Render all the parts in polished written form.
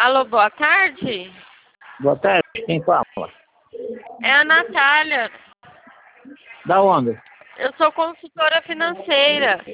Alô, boa tarde. Boa tarde, quem fala? É a Natália. Da onde? Eu sou consultora financeira.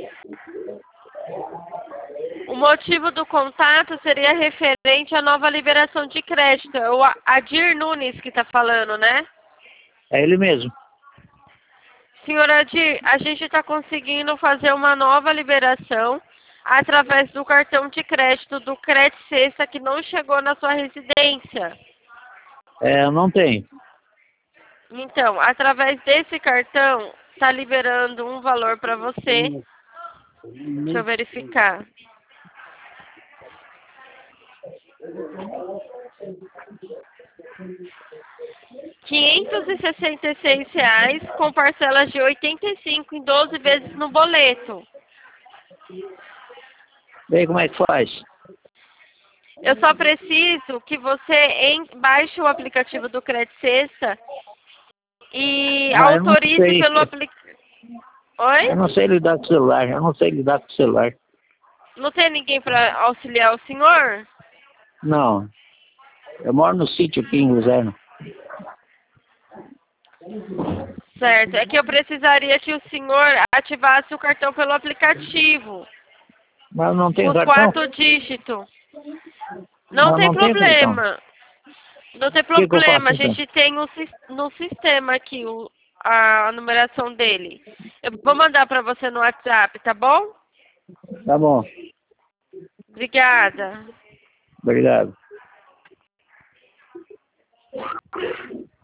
O motivo do contato seria referente à nova liberação de crédito. É o Adir Nunes que está falando, né? É ele mesmo. Senhor Adir, a gente está conseguindo fazer uma nova liberação através do cartão de crédito do Crédito Sexta que não chegou na sua residência. Eu não tenho. Então, através desse cartão, está liberando um valor para você. Deixa eu verificar. R$ 566 com parcelas de 85 em 12 vezes no boleto. E aí, como é que faz? Eu só preciso que você baixe o aplicativo do Crédito Sexta e Mas eu não autorize sei. pelo aplicativo. Oi? Eu não sei lidar com celular. Eu não sei lidar com celular. Não tem ninguém para auxiliar o senhor? Não. Eu moro no sítio aqui em Luzerno. Certo. É que eu precisaria que o senhor ativasse o cartão pelo aplicativo. Mas eu não tenho Os cartão? 4 dígitos. Não Mas eu tem não tenho cartão. problema. Não tem O que eu faço problema. A então? gente tem no sistema aqui a numeração dele. Eu vou mandar para você no WhatsApp, tá bom? Tá bom. Obrigada. Obrigado.